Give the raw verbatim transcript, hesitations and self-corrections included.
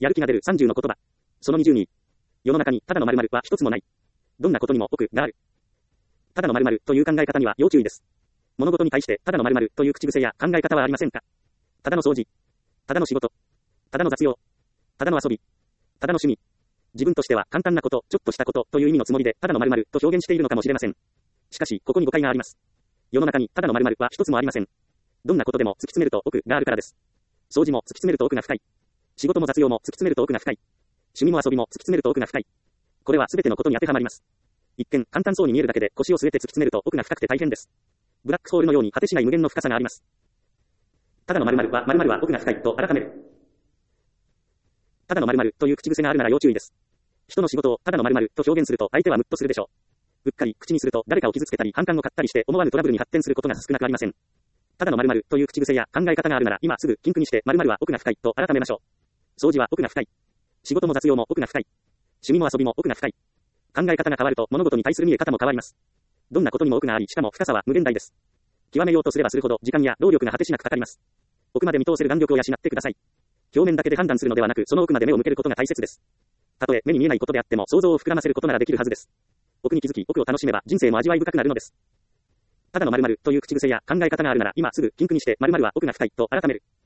やる気が出るさんじゅうの言葉。そのにじゅうに。世の中にただの〇〇は一つもない。どんなことにも奥がある。ただの〇〇という考え方には要注意です。物事に対してただの〇〇という口癖や考え方はありませんか？ただの掃除。ただの仕事。ただの雑用。ただの遊び。ただの趣味。自分としては簡単なこと、ちょっとしたことという意味のつもりでただの〇〇と表現しているのかもしれません。しかし、ここに誤解があります。世の中にただの〇〇は一つもありません。どんなことでも突き詰めると奥があるからです。掃除も突き詰めると奥が深い。仕事も雑用も突き詰めると奥が深い。趣味も遊びも突き詰めると奥が深い。これは全てのことに当てはまります。一見簡単そうに見えるだけで腰を据えて突き詰めると奥が深くて大変です。ブラックホールのように果てしない無限の深さがあります。ただの〇〇は〇〇は奥が深いと改める。ただの〇〇という口癖があるなら要注意です。人の仕事をただの〇〇と表現すると相手はムッとするでしょう。うっかり口にすると誰かを傷つけたり反感を買ったりして思わぬトラブルに発展することが少なくありません。ただの〇〇という口癖や考え方があるなら今すぐ禁句にして〇〇は奥が深いと改めましょう。掃除は奥が深い。仕事も雑用も奥が深い。趣味も遊びも奥が深い。考え方が変わると物事に対する見え方も変わります。どんなことにも奥があり、しかも深さは無限大です。極めようとすればするほど時間や労力が果てしなくかかります。奥まで見通せる眼力を養ってください。表面だけで判断するのではなく、その奥まで目を向けることが大切です。たとえ目に見えないことであっても想像を膨らませることならできるはずです。奥に気づき、奥を楽しめば人生も味わい深くなるのです。ただの〇〇という口癖や考え方があるなら今すぐ禁句にして〇〇は奥が深いと改める。